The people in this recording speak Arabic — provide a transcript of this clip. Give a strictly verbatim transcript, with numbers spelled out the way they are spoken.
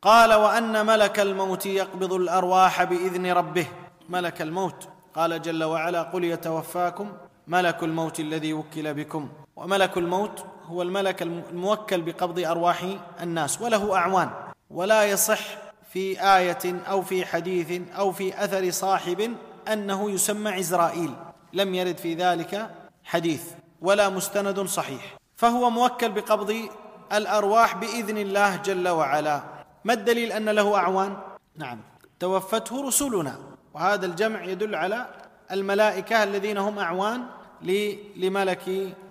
قال: وأن ملك الموت يقبض الأرواح بإذن ربه. ملك الموت قال جل وعلا: قل يتوفاكم ملك الموت الذي وكل بكم. وملك الموت هو الملك الموكل بقبض أرواح الناس، وله أعوان، ولا يصح في آية أو في حديث أو في أثر صاحب أنه يسمى عزرائيل، لم يرد في ذلك حديث ولا مستند صحيح، فهو موكل بقبض الأرواح بإذن الله جل وعلا. ما الدليل أن له أعوان؟ نعم، توفته رسلنا، وهذا الجمع يدل على الملائكة الذين هم أعوان لملك